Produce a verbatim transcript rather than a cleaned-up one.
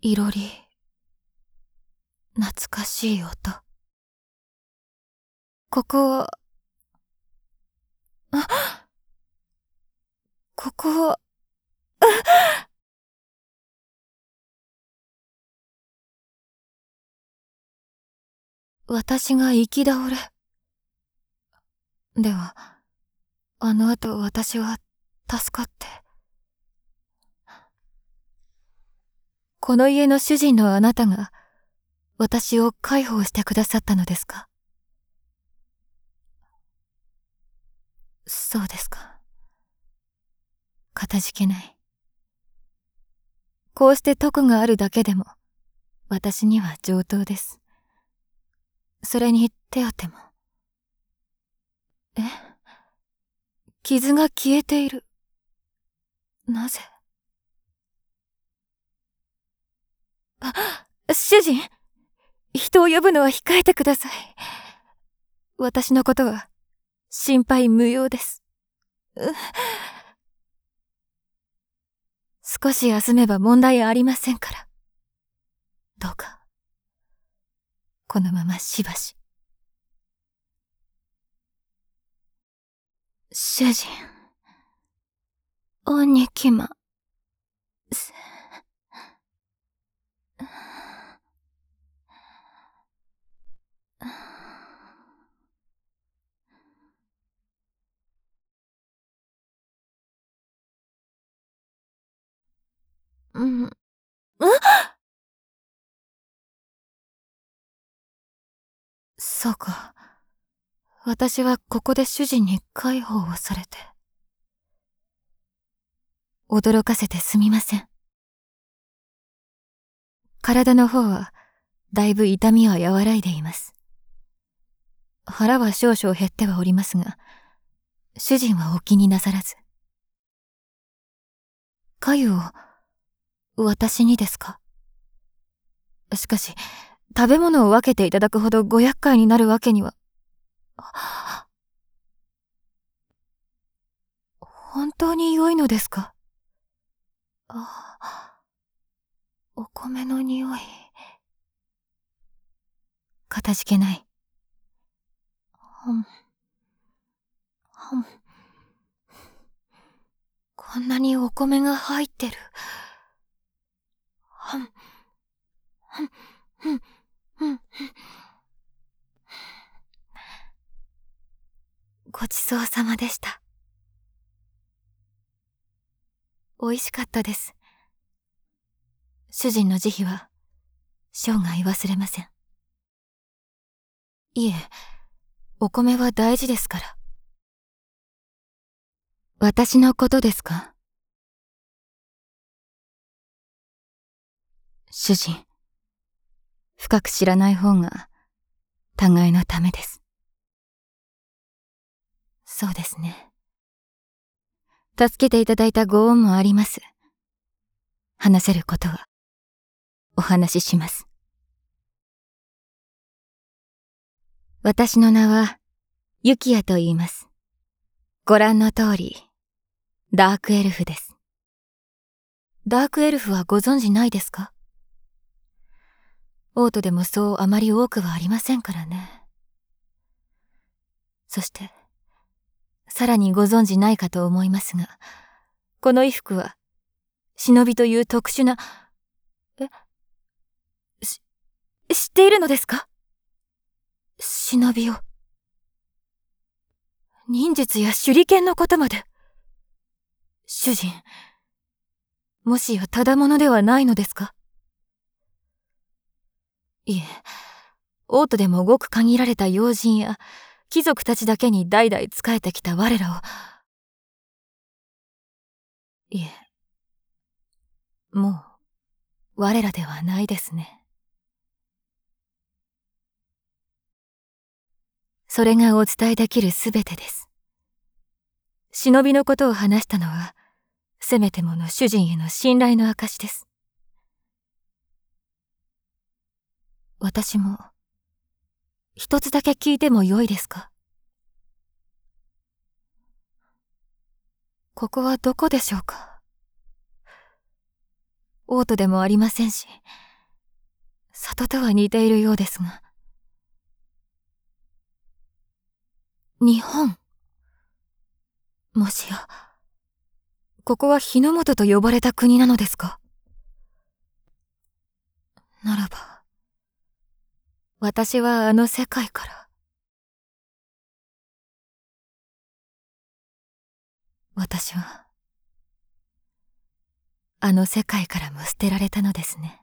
いろり、懐かしい音。ここは、あ、ここは、私が行き倒れ。では、あの後私は助かって。この家の主人のあなたが、私を介抱してくださったのですか？そうですか。かたじけない。こうして徳があるだけでも、私には上等です。それに手当も。え？傷が消えている。なぜ？あ、主人！人を呼ぶのは控えてください。私のことは、心配無用です。少し休めば問題ありませんから。どうか、このまましばし。主人、兄貴ま、す、うん、うん？そうか。私はここで主人に介抱をされて。驚かせてすみません。体の方は、だいぶ痛みは和らいでいます。腹は少々減ってはおりますが、主人はお気になさらず。粥を、私にですか？しかし、食べ物を分けていただくほどご厄介になるわけには。本当に良いのですか？あ、お米の匂い。かたじけない。ほん、ほん。こんなにお米が入ってる。はん、はん、ふん、ふん、ふん。ごちそうさまでした。美味しかったです。主人の慈悲は、生涯忘れません。いえ、お米は大事ですから。私のことですか？主人、深く知らない方が、互いのためです。そうですね。助けていただいたご恩もあります。話せることは、お話しします。私の名は、ユキヤと言います。ご覧の通り、ダークエルフです。ダークエルフはご存じないですか？王都でもそうあまり多くはありませんからね。そして、さらにご存じないかと思いますが、この衣服は、忍びという特殊な、え？し、知っているのですか？忍びを。忍術や手裏剣のことまで。主人、もしやただものではないのですか？いえ、王都でもごく限られた要人や貴族たちだけに代々仕えてきた我らを。いえ、もう我らではないですね。それがお伝えできるすべてです。忍びのことを話したのは、せめてもの主人への信頼の証です。私も、一つだけ聞いてもよいですか？ここはどこでしょうか？ 王都でもありませんし、里とは似ているようですが。日本。もしや、ここは日の本と呼ばれた国なのですか？ならば、私はあの世界から、私は、あの世界からも捨てられたのですね。